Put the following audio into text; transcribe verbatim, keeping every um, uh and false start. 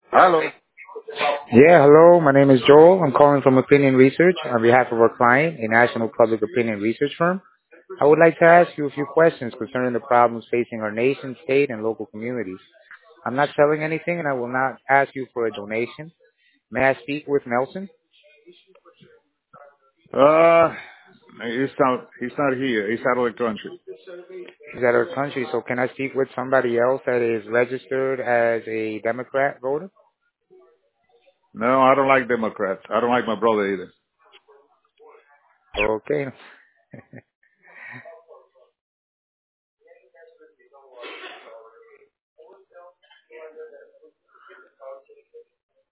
Hello. Yeah, hello. My name is Joel. I'm calling from Opinion Research on behalf of our client, a national public opinion research firm. I would like to ask you a few questions concerning the problems facing our nation, state, and local communities. I'm not selling anything, and I will not ask you for a donation. May I speak with Nelson? Uh, he's not, he's not here. He's out of the country. He's at our country, so can I speak with somebody else that is registered as a Democrat voter? No, I don't like Democrats. I don't like my brother either. Okay.